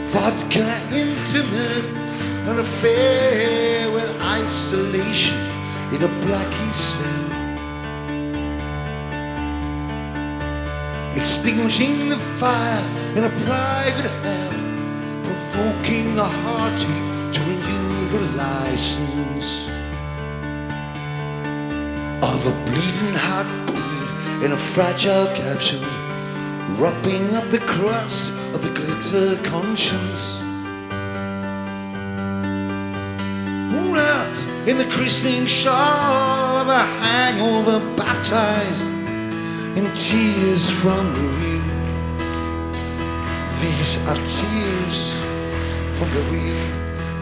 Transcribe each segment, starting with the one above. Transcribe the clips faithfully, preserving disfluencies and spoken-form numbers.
vodka intimate, an affair with isolation in a blackie cell. Extinguishing the fire in a private hell, provoking a heartache to renew the license of a bleeding heartbeat in a fragile capsule, wrapping up the crust of the glitter conscience. Wrapped in the christening shawl of a hangover, baptized in tears from the real. These are tears from the real.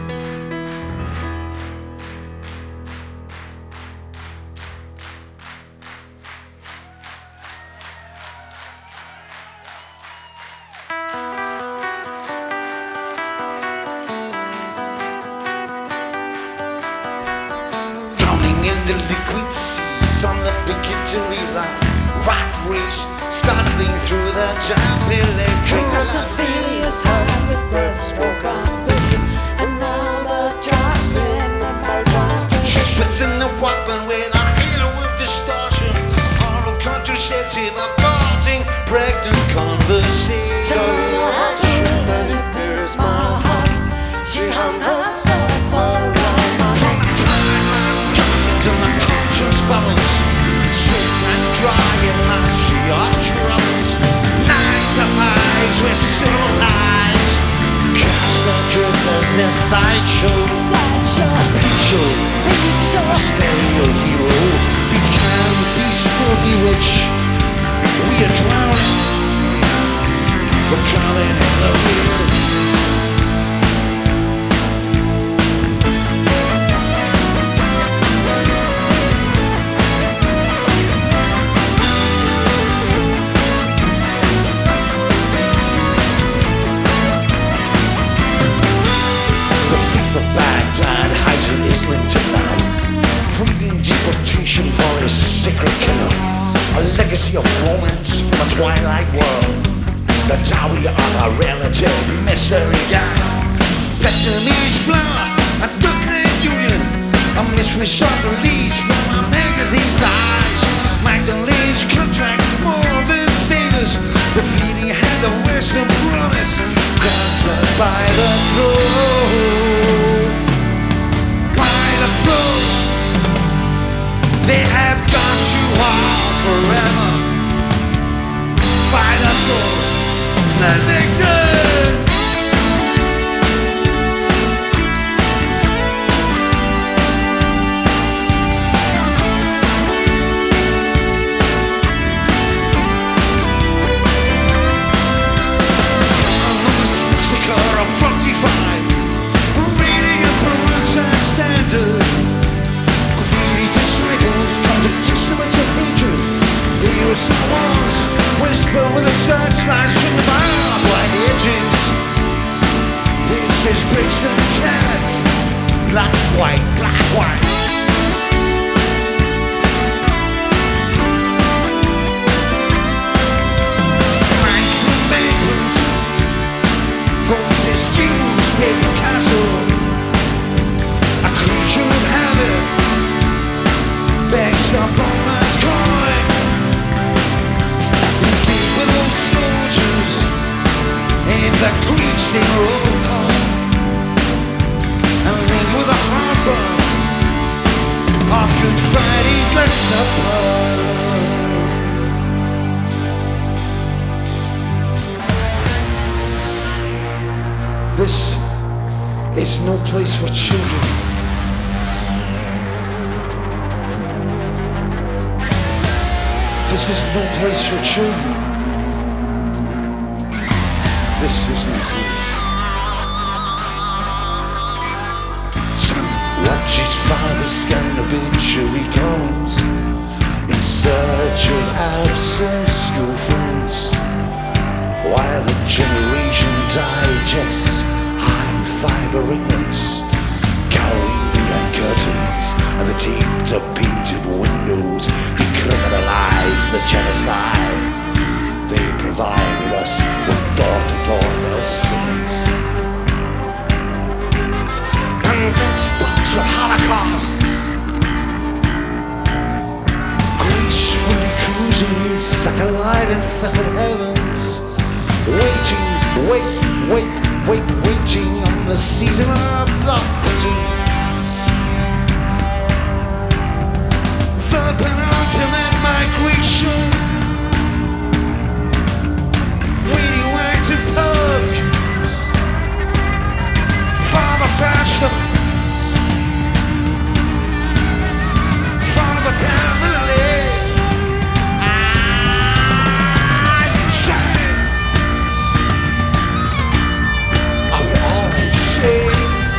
Drowning in the liquid seas on the Piccadilly line, rat race startling through the damp electric. Ophelia's hand with breaststroke ambition, and albatross in the maritime tradition. She's within the Walkman with a halo of distortion, oral contraceptive, aborting pregnant conversation. Tell her that it bears my heart. She hung herself around my neck. From the time I'm coming to my conscience bubbles, swift and dry in my sea of troubles. Nine to fives with civil ties, cast adrift as their sideshow. Sideshow, Peep show, peep show, a stereo hero. Be can, be still, bewitch. We are drowning, we're drowning in the river. Baghdad hides in Islington now, breeding deportation for his secret kill. A legacy of romance from a twilight world, the dowry of a relative mystery girl. Vietnamese flower, a Duckland union, a mystery short release from a magazine slides. Magdalene's contract more than favors, the fleeting hand of wisdom promise, grabs her by the throat. They have gone too hard forever. By the throat, the victor. Someone switched the color of forty-five, reading a Peruvian standard. Come to testaments of hatred. Here are someone's whisper with a searchlight string of barbed white edges. This is Brixton jazz. Black, white, black, white. Franklin Maitland from his newspaper castle, a creature of habit begs the bowman's coin. You think with old soldiers in the Greek steamer roll call, and link with a heartburn of Good Friday's Last Supper. This is no place for children. This is no place for children. This is no place. Son watches father scan obituary columns in search of absent school friends, while a generation digests high fiber ignorance, cowering behind curtains and the taped up painted windows. Decriminalize the genocide. They provided us with door-to-door lessons. Wait, wait, wait, waiting on the season of the hunting. The penultimate migration, waiting waves of perfumes from the fashion, from the family. I'm shining. Are we all in shame?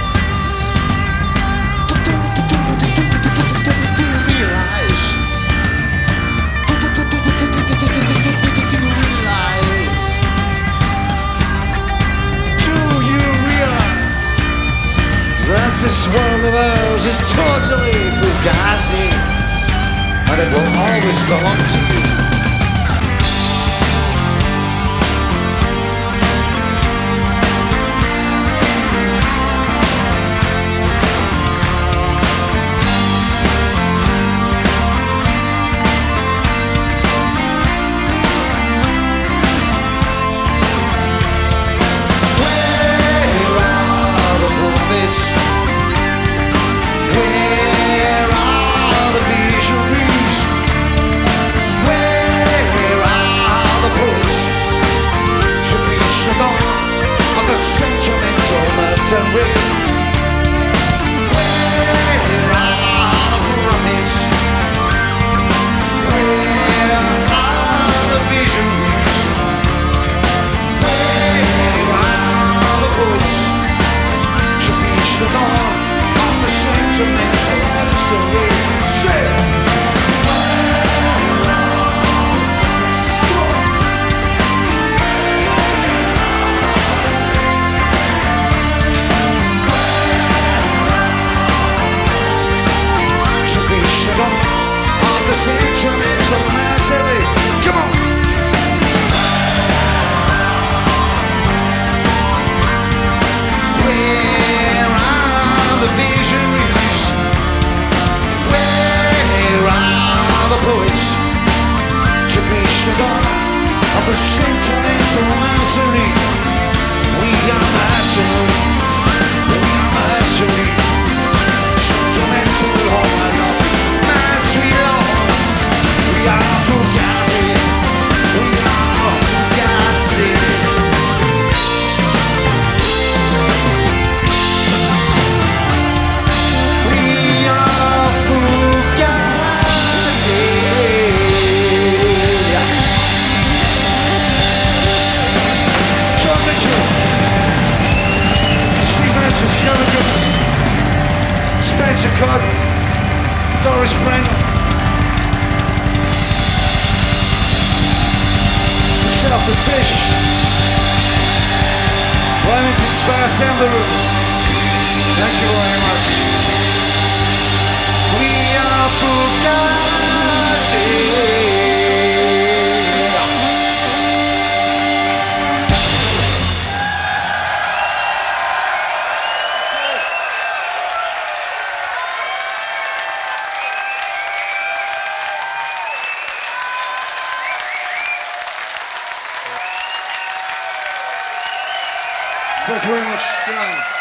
This world of ours is totally fugazi, and it will always belong to you. Where are the prophets? Where are the visionaries? Where are the poets to reach the dawn of the sentimental mercenary? Where are the prophets? Where are the visionaries? Where are the poets to reach the dawn of the sentimental mercenary? Say, to reach the dawn of the sentimental mercenary. Come on. Where are the visionaries? Where are the poets to reach the dawn of the sentimental mercenary? We are mercenary. We are mercenary. Sentimental, oh my God. My sweet Lord. We are fugazi. We are fugazi. We are fugazi. John Mitchell, Steve Manson, Sierra Gillis, Spencer Cousins, Doris Brennan, Michelle the Fish, Wellington Sparse and the Room. Thank you very much. We are fugazi. Thank you very much. Good night.